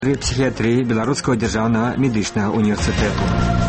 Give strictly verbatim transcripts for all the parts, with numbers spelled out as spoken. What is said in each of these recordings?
Пры псіхіятрыі Беларускага дзяржаўнага медычнага універсітэту.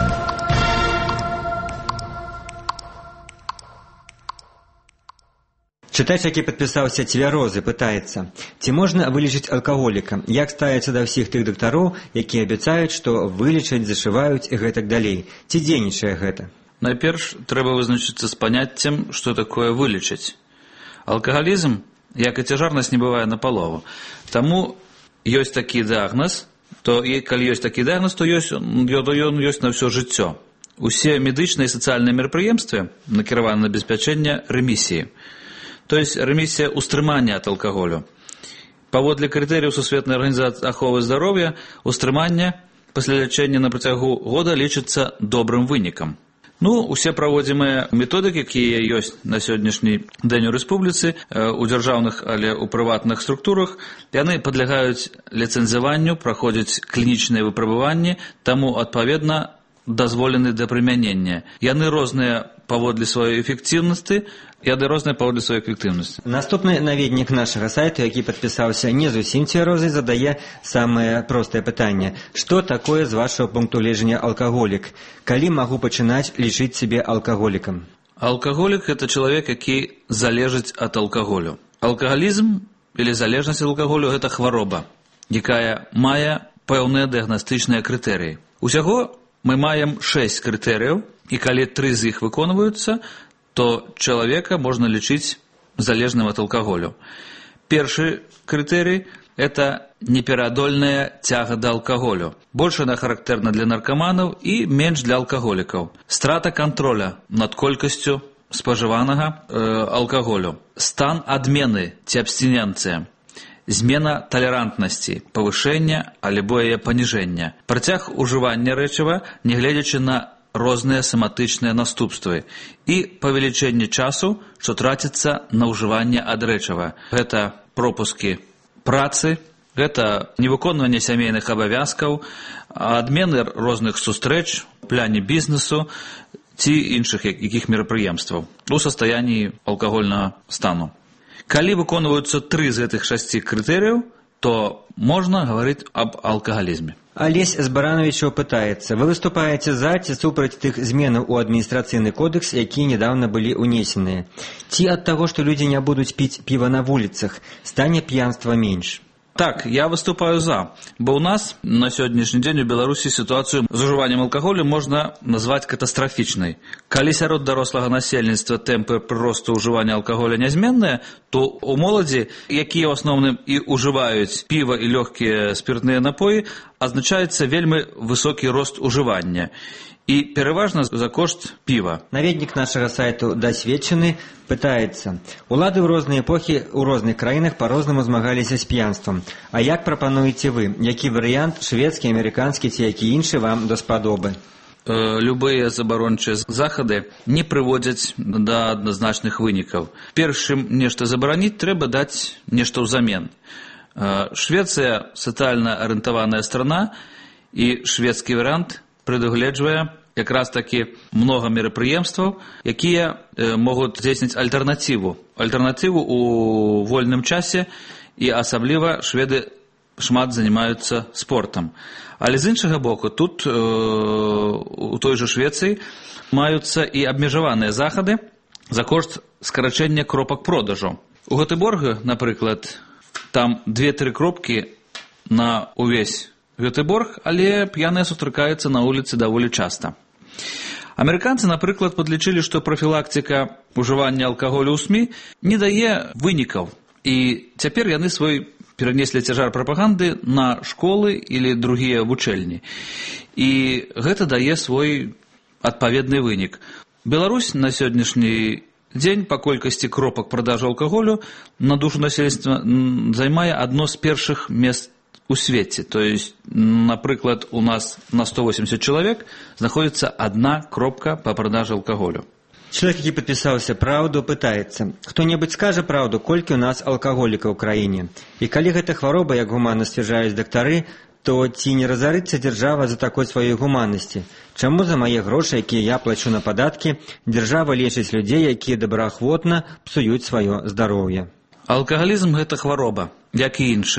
Чытач, які падпісаўся цвярозы, пытаецца, ці можна вылечыць алкаголіка, як ставіцца да ўсіх тых дактароў, якія абяцаюць, што вылечаць, зашываюць і гэтак далей. Ці дзейнічае гэта? Найперш трэба вызначыцца з паняццем, што такое вылечыць. Алкагалізм, як і цяжарнасць, не бывае напалову. Таму ёсць такі дыягназ, то і калі ёсць такі дыягназ, то ёсць, ён ёсць на ўсё жыццё. Усе медычныя і сацыяльныя мерапрыемствы накіраваны на абеспячэнне рэмісіі. То есть ремиссия устрымання ад алкаголю. Паводле крытэрыяў Сусветнай арганізацыі аховы здароўя, устрыманне пасля лячэння на працягу года лічыцца добрым вынікам. Ну, усе праводзімыя методыкі, якія ёсць на сённяшні дзень у рэспубліцы, у дзяржаўных, але ў прыватных структурах, яны падлягаюць ліцэнзаванню, праходзяць клінічныя выпрабаванні, таму, адпаведна, дазволены да прымянення. Яны розныя паводле сваёй эфектыўнасці, яны розныя паводле сваёй эфектыўнасці. Наступны наведнік нашага сайту, які падпісаўся не зусім цвярозы, задае самае простае пытанне. Што такое, з вашага пункту гледжання, алкаголік? Калі магу пачынаць лічыць сябе алкаголікам? Алкаголік – гэта чалавек, які залежыць ад алкаголю. Алкагалізм или залежнасць ад алкаголю – гэта хвароба, якая мае пэўныя дыягнастычныя крытэрыі. Усяго мы маем шэсць крытэрыяў, і калі тры з іх выконваюцца, то чалавека можна лічыць залежным ад алкаголю. Першы крытэрый – это непераадольная цяга да алкаголю. Больш яна характэрна для наркаманаў і менш для алкаголікаў. Страта кантроля над колькасцю спажыванага э, алкаголю. Стан адмены ці абстыненцыя. Змена талерантнасці, павышэння альбо яе паніжэння. Працяг ужывання рэчыва, нягледзячы на розныя соматычныя наступствы і павелічэнне часу, што траціцца на ўжыванне ад рэчыва. Гэта пропускі працы, гэта невыконванне сямейных абавязкаў, адмены розных сустрэч, пляне бізнесу ці іншых якіх мерапрыемстваў у састаянні алкагольнага стану. Калі выконваюцца тры з гэтых шасці крытэрыяў, то можна гаварыць аб алкагалізме. Алесь Збарановичаў пытаецца, вы выступаеце за ці супраць тых зменаў у адміністрацыйны кодекс, якія недавно былі унесеныя? Ці ад таго, што людзі не будуць піць піва на вуліцах, стане п'янства менш? Так, я выступаю за, бо ў нас на сённяшні дзень у Беларусі сітуацыю з ужываннем алкаголю можна назваць катастрафічнай. Калі сярод дарослага насельніцтва тэмпы прыросту ўжывання алкаголя нязменныя, то у моладзі, якія ў асноўным і ўжываюць піва і лёгкія спіртныя напоі, азначаецца вельмі высокі рост ужывання. І пераважна за кошт піва. Наведнік нашага сайту «Дасведчаны» пытаецца. Улады ў розныя эпохі ў розных краінах па-рознаму змагаліся з п'янствам. А як прапануеце вы? Які варыянт, шведскі, амерыканскі ці які іншы вам даспадобы? Э, любыя забарончыя захады не прыводзяць да адназначных вынікаў. Першым нешта забараніць, трэба даць нешта ўзамен. Э, Швецыя сацыяльна арыентаваная страна, і шведскі варыянт прадугледжвае якраз такі многа мерапрыемстваў, якія э, могуць здзейсніць альтэрнатыву. Альтэрнатыву ў вольным часе, і асабліва шведы шмат занимаюцца спортам. Але з іншага боку, тут э, у той жа Швецыі маюцца і абмежаваныя захады за кошт скарачэння кропак продажу. У Гётэборге, напрыклад, там две-тры кропкі на увесь Гётэборг, але п'яныя сустракаюцца на вуліцы даволі часта. Амерыканцы, напрыклад, падлічылі, што прафілактыка ўжывання алкаголю ў СМІ не дае вынікаў. І цяпер яны свой перанеслі цяжар прапаганды на школы или другія вучэльні. І гэта дае свой адпаведны вынік. Беларусь на сённяшні дзень па колькасці кропак продажу алкаголю на душу насельніцтва займае адно з першых мест у свеце. То есть, напрыклад, у нас на сто восемьдесят человек знаходзіцца одна кропка по продаже алкаголю. Чалавек, які падпісаўся «Праўду», пытаецца, хто-небудзь скажа праўду, колькі ў нас алкаголікаў у краіне? І калі гэта хвароба, як гуманна сцвярджаюць дактары, то ці не разарыцца дзяржава за такой сваёй гуманнасці? Чаму за мае грошы, якія я плачу на падаткі, дзяржава лечыць людзей, якія добраахвотна псуюць сваё здароўе? Алкагалізм – гэта хвароба, як і іншая.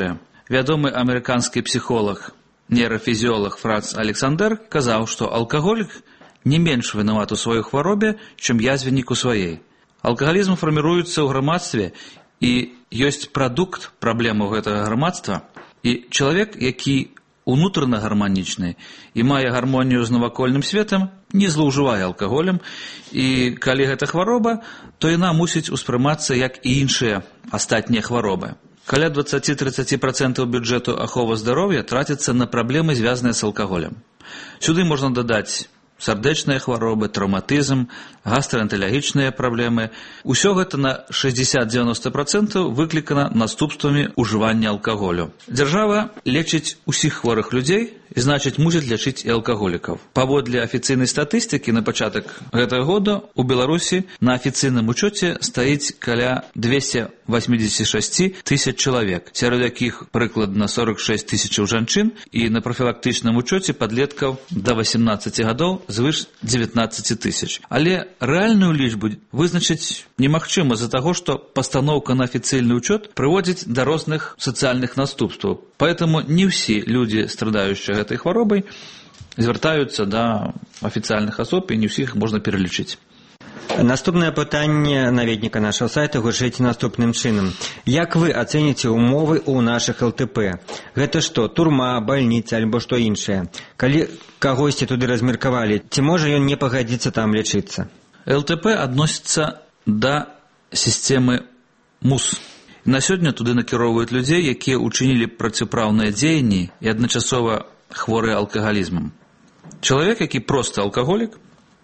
Вядомы амерыканскі псіхолог, нейрафізіолог Франц Александр казаў, што алкаголік не менш вінават у сваёй хваробе, чым язвеннік у сваей. Алкагалізм фарміруецца ў грамадстве і ёсць прадукт праблемаў гэтага грамадства, і чалавек, які унутрана гарманічны і мае гармонію з навакольным светам, не злоўжывае алкаголем, і калі гэта хвароба, то яна мусіць успрымацца як і іншыя астатнія хваробы. Каля двадцать-тридцать процентов бюджэту аховы здароўя траціцца на праблемы, звязаныя з алкаголем. Сюды можна дадаць сардэчныя хваробы, траўматызм, гастраэнтэралагічныя праблемы. Усё гэта на шестьдесят-девяносто процентов выклікана наступствамі ўжывання алкаголю. Дзяржава лечыць усіх хворых людзей, і значыць мусіць лячыць і алкаголікаў. Паводле афіцыйнай статыстыкі на пачатак гэтага года у Беларусі на афіцыйным учёце стаіць каля двести восемьдесят шесть тысяч чалавек, сярод якіх прыкладна сорок шесть тысячаў жанчын, і на прафілактычным учёце падлеткаў да восемнадцати гадоў звыш девятнадцать тысяч. Але рэальную лічбу вызначыць немагчыма з-за таго, што пастаноўка на афіцыйны учёт прыводзіць да розных сацыяльных наступстваў. Поэтому не ўсе людзі, страдаючыя гэтай хваробай, звяртаюцца да афіцыяльных асоб, і не ўсіх можна пералічыць. Наступнае пытанне наведніка нашага сайта гучыць наступным чынам. Як вы ацэніце умовы ў нашых эл тэ пэ? Гэта што, турма, бальніца альбо што іншае? Калі кагосьці туды размеркавалі, ці можа ён не пагадзіцца там лячыцца? эл тэ пэ адносіцца да сістэмы МУС. На сёння туды накіроўваюць людзей, якія ўчынілі проціпраўныя дзеянні і адначасова хворыя алкагалізмам. Чалавек, які проста алкаголік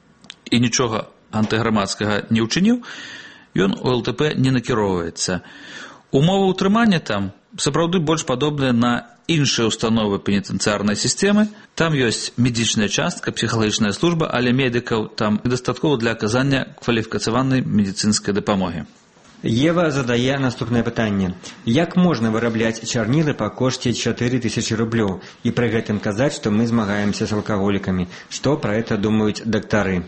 і нічога антыграмадскага не ўчыніў, ён у эл тэ пэ не накіроўваецца. Умовы ўтрымання там сапраўды больш падобныя на іншыя установы пенітэнцыярнай сістэмы. Там ёсць медычная частка, псіхалагічная служба, але медыкаў там дастаткова для аказання кваліфікаванай медыцынскай дапамогі. Ева задае наступнае пытанне. Як можна вырабляць чарнілы па кошце чатыры тысячы рублёў і пры гэтым казаць, што мы змагаемся з алкаголікамі? Што пра гэта думаюць дактары?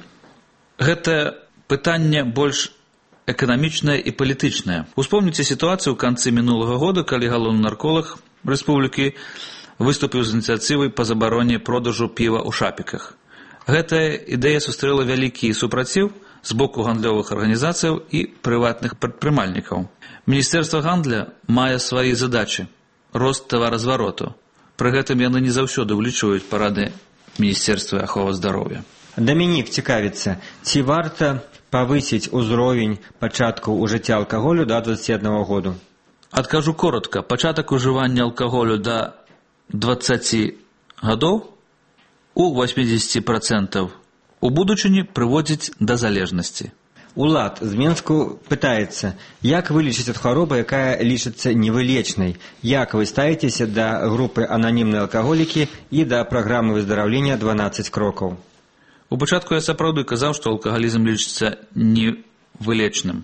Гэта пытанне больш эканамічнае і палітычнае. Успомніце сітуацыю ў канцы мінулага года, калі галоўны нарколаг рэспублікі выступіў з ініцыятывай па забароне продажу піва ў шапіках. Гэтая ідэя сустрэла вялікі супраціў з боку гандлёвых арганізацыяў і прыватных прадпрымальнікаў. Міністэрства гандля мае свае задачы, рост таваразвароту. Пры гэтым яны не заўсёды ўлічваюць парады Міністэрства аховы здароўя. Дамінік цікавіцца, ці варта павысіць узровень пачатку ўжыцця алкаголю да двадцати одного году? Адкажу коротка. Пачатак ужывання алкаголю да двадцати гадоў у восемьдесят процентов у будучыні прыводзіць да залежнасці. Улад з Менску пытаецца, як вылечыць ад хваробы, якая лічыцца невылечнай? Як вы ставіцеся да групы ананімныя алкаголікі і да праграмы выздараўлення дванаццаць крокаў? У пачатку я сапраўды казаў, што алкагалізм лічыцца невылечным.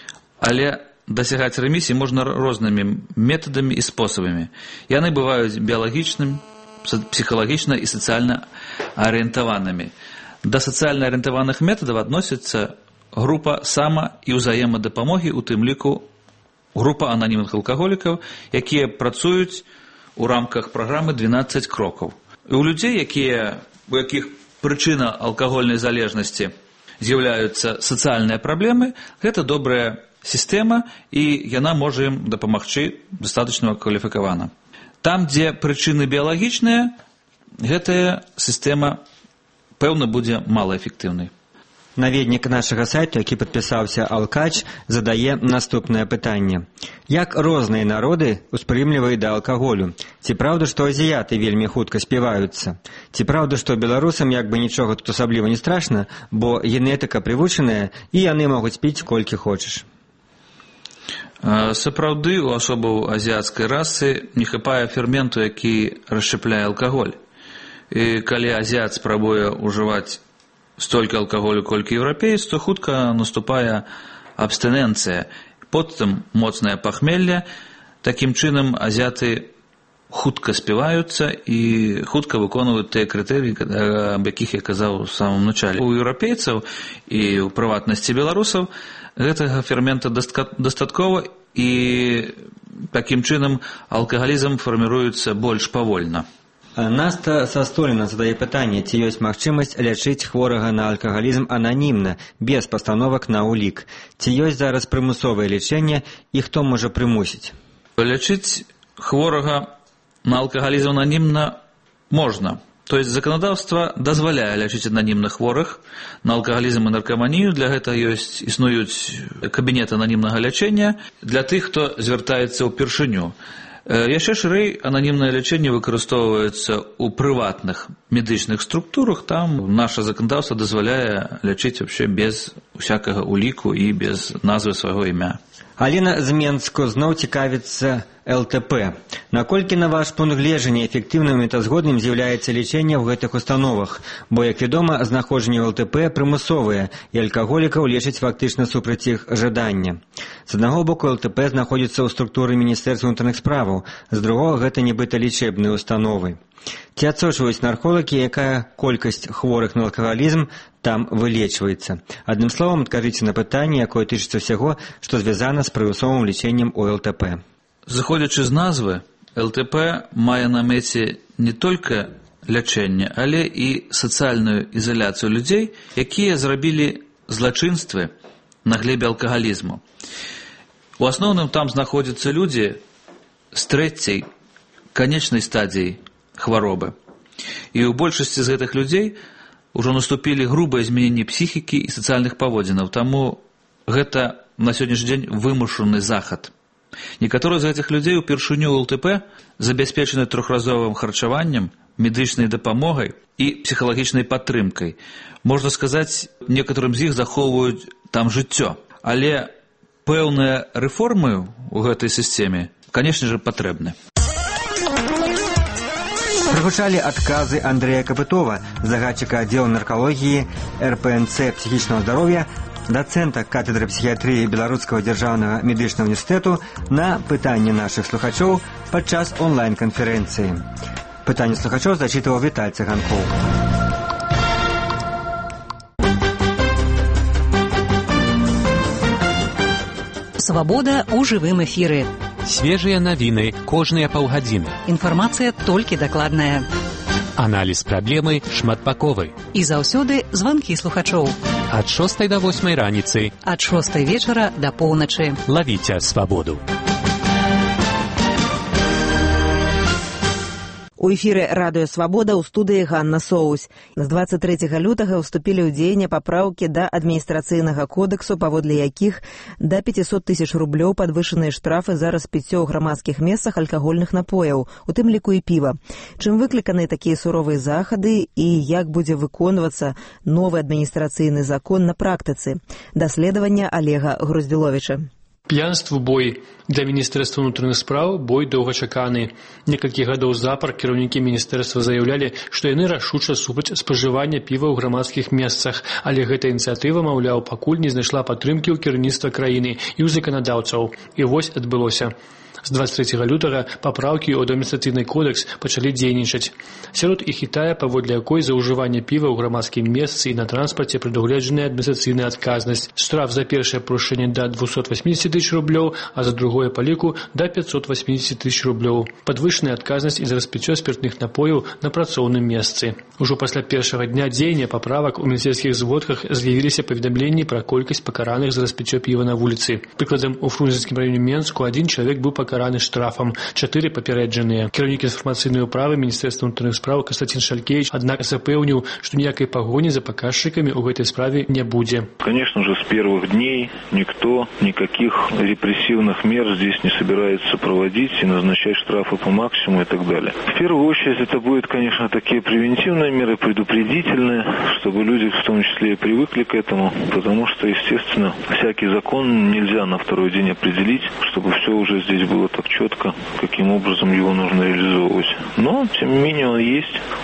Але дасягаць рэмісіі можна рознымі метадамі і спосабамі. Яны бываюць біялагічным, псіхалагічна і сацыяльна арыентаванымі. Да сацыяльна арыентаваных метадаў адносіцца група сама- і ўзаемадапамогі, у тым ліку група ананімных алкаголікаў, якія працуюць у рамках праграмы дванаццаць крокаў. І у людзей, якія, у якіх прычына алкагольнай залежнасці з'яўляюцца сацыяльныя праблемы, гэта добрая сістэма, і яна можа ім дапамагчы дастаточна кваліфікавана. Там, дзе прычыны біялагічныя, гэтая сістэма, пэўна, будзе малаэфектыўнай. Наведнік нашага сайту, які падпісаўся Алкач, задае наступнае пытанне. Як розныя народы успрымліваюць да алкаголю? Ці праўда, што азіяты вельмі хутка співаюцца? Ці праўда, што беларусам як бы нічога тут асабліва не страшна, бо генетыка прывучаная, і яны могуць піць колькі хочаш? Сапраўды, у асобаў азіяцкай расы не хапае ферменту, які расшчапляе алкаголь. І калі азіят спрабуе ўжываць столькі алкаголю, колькі еўрапеец, то хутка наступае абстыненцыя, потым моцнае пахмелле. Такім чынам азіяты хутка співаюцца і хутка выконваюць тыя крытэрыі, аб якіх я казаў у самым начале. У еўрапейцаў і ў прыватнасці беларусаў гэтага фермента дастаткова, і такім чынам алкагалізм фарміруецца больш павольна. Наста са Століна задае пытанне, ці ёсць магчымасць лячыць хворага на алкагалізм ананімна, без пастановак на ўлік. Ці ёсць зараз прымусовае лячэнне і хто можа прымусіць? Лячыць хворага на алкагалізм ананімна можна. То есть законодаўства дазваляе лячыць ананімна хворых на алкагалізм і наркаманію. Для гэта ёсць існуюць кабінеты ананімнага лячэння для тых, хто звяртаецца ўпершыню. Яшчэ шырэй ананімнае лячэнне выкарыстоўваецца ў прыватных медычных структурах. Там наша законодаўства дазваляе лячыць вообще без усякага уліку і без назвы свайго імя. Аліна з Менску зноў цікавіцца эл тэ пэ. Наколькі, на ваш пункт гледжання, эфектыўным і тазгодным з'яўляецца лечэнне ў гэтых установах? Бо, як вядома, знаходжанне ў эл тэ пэ прымусовае, і алкаголікаў лечыць фактычна супраць іх жадання. З аднаго боку, эл тэ пэ знаходзіцца ў структуры Міністэрства ўнутраных справаў, з другога гэта нібыта лечебныя установы. Ці адсочваюць нарколагі, якая колькасць хворых на алкагалізм там вылечваецца? Адным словам, адкажыце на пытанне, якое тычыцца ўсяго, што звязана з прымусовым лечэннем у эл тэ пэ. Заходзячы з назвы, эл тэ пэ мае на мэце не толькі лячэнне, але і сацыяльную ізаляцыю людзей, якія зрабілі злачынствы на глебе алкагалізму. У асноўным там знаходзяцца людзі з трэцяй канечнай стадіяй хваробы. І ў большасці з гэтых людзей ужо наступілі грубыя змененні псіхікі і сацыяльных паводзінаў, таму гэта на сённяшні дзень вымушаны захад. Некаторыя з гэтых людзей упершыню ў эл тэ пэ забяспечаны трохразовым харчаваннем, медычнай дапамогай і псіхалагічнай падтрымкай. Можна сказаць, некаторым з іх захоўваюць там жыццё. Але пэўныя рэформы ў гэтай сістэме, канешне ж, патрэбны. Прагучалі адказы Андрэя Капытова, загадчыка аддзелу наркалогіі эр пэ эн цэ псіхічнага здароўя, дацэнта кафедры псіхіятрыі Беларускага дзяржаўнага медычнага універсітэту на пытанні нашых слухачоў падчас онлайн-канферэнцыі. Пытанне слухачоў зачытываў Віталь Цыганкоў. Свабода ў жывым эфіры. Свежыя навіны кожныя паўгадзіны. Інфармацыя толькі дакладная. Аналіз праблемы шматбаковы. І заўсёды званкі слухачоў. Ад шостай да восьмай раніцы. Ад шостай вечара да поўначы. Лавіце свабоду. У эфіры радыё «Свабода» ў студыі Ганна Соусь. З дваццаць трэцяга лютага ўступілі ў дзеянне папраўкі да адміністрацыйнага кодексу, паводле якіх да пяцісот тысяч рублёў падвышаныя штрафы за распіццё ў грамадскіх месцах алкагольных напояў, у тым ліку і піва. Чым выкліканы такія суровыя захады і як будзе выконвацца новы адміністрацыйны закон на практыцы? Даследаванне Олега Груздзіловіча. П'янству бой. Для Міністэрства ўнутраных спраў бой доўгачаканы. Некалькі гадоў запар кіраўнікі міністэрства заяўлялі, што яны рашуча супраць спажывання піва ў грамадскіх месцах, але гэта ініцыятыва, маўляў, пакуль не знайшла падтрымкі ў кіраўніцтва краіны і ў заканадаўцаў. І вось адбылося. З дваццаць трэцяга лютага папраўкі ў адміністрацыйны кодекс пачалі дзейнічаць. Сярод іх і тая, паводле якой за ўжыванне піва ў грамадскім месцы і на транспарце прадугледжаная адміністрацыйная адказнасць. Штраф за першае парушэнне да двухсот восьмидесяти тысяч рублёў, а за другое па ліку да пятьсот восьмидесяти тысяч рублёў. Падвышаная адказнасць і за распіццё спіртных напояў на працоўным месцы. Ужо пасля першага дня дзеяння паправак у міністэрскіх зводках з'явіліся паведамленні пра колькасць пакараных за распіццё піва на вуліцы. Прыкладам, у Фрунзенскім раёне Менску адзін чалавек быў пакараны пакараны штрафам, чатыры папярэджаныя. Кіраўнік інфармацыйнай управы Міністэрства ўнутраных спраў Кастянтин Шалькевич, аднак запэўніў, што ніякай пагоні за паказчыкамі ў гэтай справе не будзе. Конечно же, с первых дней никто никаких репрессивных мер здесь не собирается проводить и назначать штрафы по максимуму и так далее. В первую очередь это будет, конечно, такие превентивные меры, предупредительные, чтобы люди в том числе и привыкли к этому, потому что, естественно, всякий закон нельзя на второй день определить, чтобы все уже здесь было так четко, каким образом его нужно реализовывать. Но, тем не менее, он есть.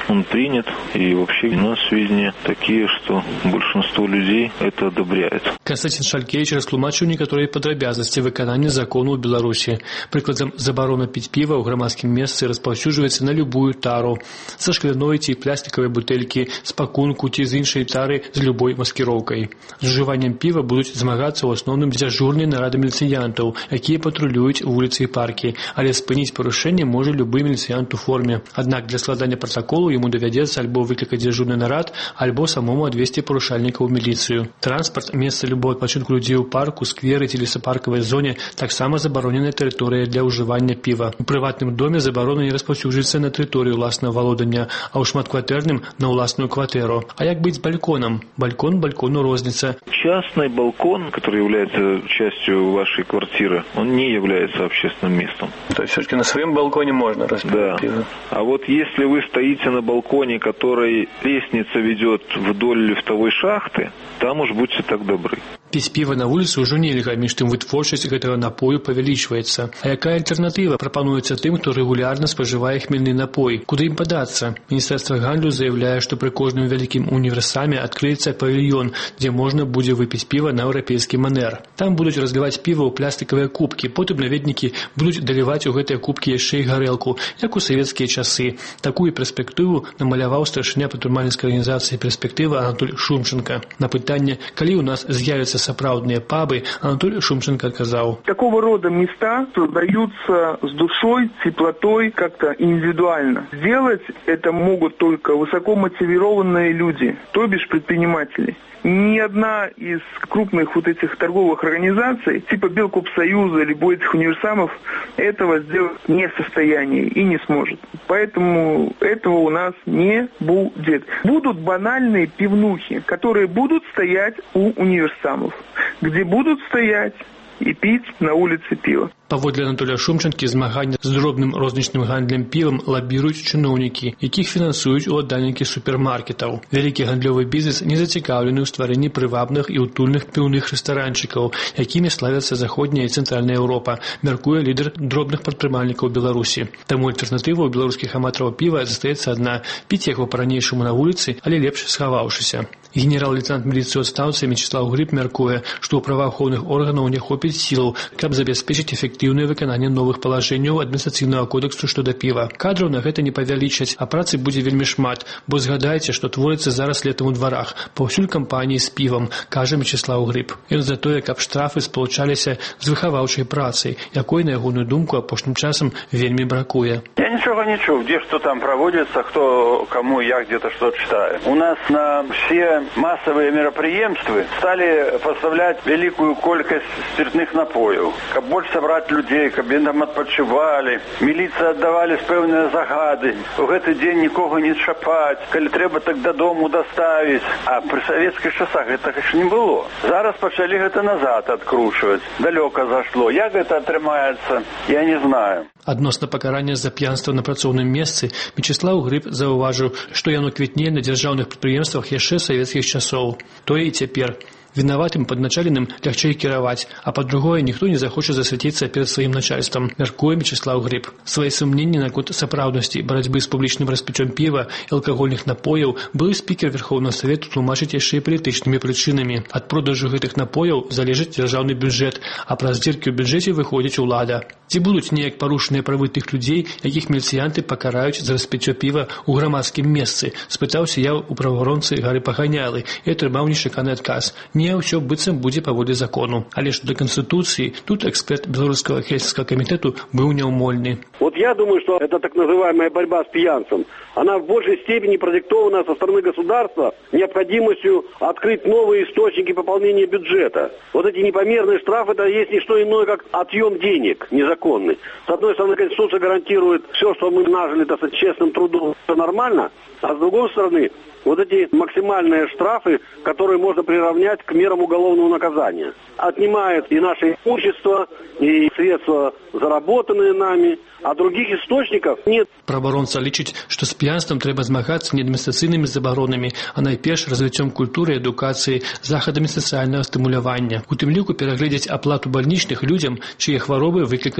он принят. И вообще у нас сведения такие, что большинство людей это одобряет. Константин Шалькевич растлумачыў некаторыя падрабязнасці выканання закону ў Беларусі. Прыкладам, забарона піць піва ў грамадскім месцы распаўсюджваецца на любую тару. Са шкляной ці пластикавай бутэлькі, з пакунку ці з іншай тары з любой маскіроўкай. З ужываннем піва будуць змагацца ў асноўным дзяжурныя нарады міліцыянтаў, якія патрулююць вуліцы і паркі, але спыніць парушэнне можа любы міліцыянт у форме. Аднак для складання пратаколу яму давядзецца альбо выклікаць дзяжурны нарад, альбо самому адвесці парушальніка ў міліцыю. Транспарт, месца любого адпачынку людзей у парку, скверы ці лесапаркавай зоне таксама забароненая тэрыторыя для ўжывання піва. У прыватным доме забарона не распаўсюджваецца на тэрыторыю ўласнага валодання, а ў шматкватэрным на ўласную кватэру. А як быць з бальконом? Балькон балькону розніца. Частный балкон, который является частью вашей квартиры, он не является общественным местом. То есть все-таки на своем балконе можно распить да. пиво? А вот если вы стоите на балконе, который лестница ведет вдоль лифтовой шахты, там уж будьте так добры. Піць піва на вуліцы ўжо нельга, між тым вытворчасць гэтага напою павялічваецца. А якая альтэрнатыва прапануецца тым, хто рэгулярна спажывае хмельны напой? Куды ім падацца? Міністэрства гандлю заяўляе, што пры кожным вялікім універсаме адкрыецца павільён, дзе можна будзе выпіць піва на еўрапейскі манер. Там будуць разліваць піва ў пластикавыя кубкі, потым наведнікі будуць даліваць у гэтыя кубкі яшчэ і гарэлку, як у савецкія часы. Такую перспектыву намаляваў старшыня патурмальніцкай арганізацыі «Перспектыва» Анатоль Шумченко. На пытанне, калі у нас з'явяцца сапраўдныя пабы, Анатолий Шумченко сказал. Такого рода места создаются с душой, теплотой, как-то индивидуально. Сделать это могут только высокомотивированные люди, то бишь предприниматели. Ни одна из крупных вот этих торговых организаций, типа Белкопсоюза, либо этих универсамов, этого сделать не в состоянии и не сможет. Поэтому этого у нас не будет. Будут банальные пивнухи, которые будут стоять у универсамов, где будут стоять и пить на улице пиво. Паводле Анатолія Шумченкі, змагання з дробным рознічным гандлем півам лабіруюць чыноўнікі, якіх фінансуюць уладальнікі супермаркетаў. Вялікі гандлёвы бізнес не зацікаўлены ў стварэнні прывабных і утульных піўных рэстаранчыкаў, якімі славяцца заходняя і цэнтральная Еўропа, мяркуе лідар дробных прадпрымальнікаў Беларусі. Таму альтэрнатыва ў беларускіх аматараў піва застаецца адна – піць яго па-ранейшаму на вуліцы, але лепш схаваўшыся. Генерал-лейтенант міліцыі адстаўцы Мячеслаў Грыб мяркуе, што ў праваахоўных органаў не хопіць сілаў, каб забяспечыць эфектыўнае выкананне новых палажэнняў адміністрацыйнага кодексу што да піва. Кадраў на гэта не павялічаць, а працы будзе вельмі шмат, бо згадайце, што творыцца зараз летам у дварах, паўсюль кампаніі з півам, кажа Мячеслаў Грыб. Ён за тое, каб штрафы спалучаліся з выхаваўчай працай, якой, на ягоную думку, апошнім часам вельмі бракуе. Я ничего не чув, где что там проводится, кто кому я где-то что читаю. У нас на все массовые мероприемства стали поставлять великую колькость спиртных напоев. Как больше собрать людей, каб там отпочивали. Милиция отдавали певные загады. В этот день никого не шапать. Коли треба, так до дому доставить. А при советских часах это, конечно, не было. Зараз почали это назад откручивать. Далеко зашло. Як это отрымается, я не знаю. Адносна пакарання за п'янства на працоўным месцы Мячеслаў Грыб заўважыў, што яно квітнее на дзяржаўных прадпрыемствах яшчэ савецкіх часоў. Тое і цяпер. Вінаватым падначаленым лягчэй кіраваць, а па-другое, ніхто не захоча засвяціцца перад сваім начальствам, мяркуе Мячеслаў Грыб. Свае сумненні наконт сапраўднасці барацьбы з публічным распіццём піва і алкагольных напояў былы спікер Верхоўнага Савету тлумачыць яшчэ і палітычнымі прычынамі. Ад продажу гэтых напояў залежыць дзяржаўны бюджэт, а праз дзіркі ў бюджэце выходзіць улада. Ці будуць неяк парушаныя правы тых людзей, якіх міліцыянты пакараюць за распіццё піва ў грамадскім месцы? Спытаўся я ў праваабаронцы Гары Паганялы і атрымаў нечаканы адказ. Не ўсё быццам будзе паводле закону. Але што да Конституции, тут эксперт Белорусского хельсинского комитета был неумольный. Вот я думаю, что эта так называемая борьба с пьянцем, она в большей степени продиктована со стороны государства необходимостью открыть новые источники пополнения бюджета. Вот эти непомерные штрафы, это есть не что иное, как отъем денег незаконный. С одной стороны, Конституция гарантирует все, что мы нажили, так сказать, честным трудом, все нормально, а с другой стороны, вот эти максимальные штрафы, которые можно приравнять к мерам уголовного наказания. Отнимает и наше имущество, и средства, заработанные нами, а других источников нет. Праваабаронца лічыць, што з п'янствам трэба змагацца не адміністрацыйнымі забаронамі, а найперш развіццём культуры і адукацыі, захадамі сацыяльнага стымулявання. У тым ліку перагледзець аплату бальнічных людзям, чые хваробы выкліканы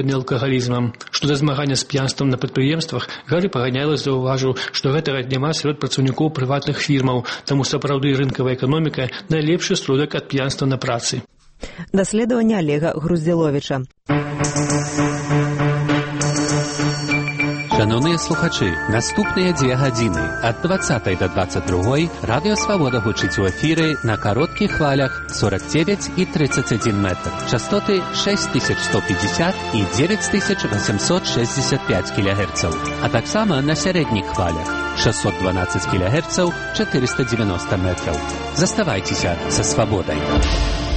выкліканы алкагалізмам. Што да змагання з п'янствам на прадпрыемствах, Гары Паганялы заўважыў, што гэтага няма сярод працаўнікоў прыватных фірмаў, таму сапраўды рынкавая эканоміка найлепшы сродак ад п'янства на працы. Даследаванне Олега Груздзіловіча. Шановныя слухачы, наступныя дзве гадзіны ад дваццатай да дваццаць другой Радыё Свабода гучыць у эфіры на кароткіх хвалях сорок девять и тридцать один метр, частоты шесть тысяч сто пятьдесят и девять тысяч восемьсот шестьдесят пять килогерцаў, а таксама на сярэдніх хвалях шестьсот двенадцать килогерцаў, четыреста девяносто метров. Заставайцеся са Свабодай.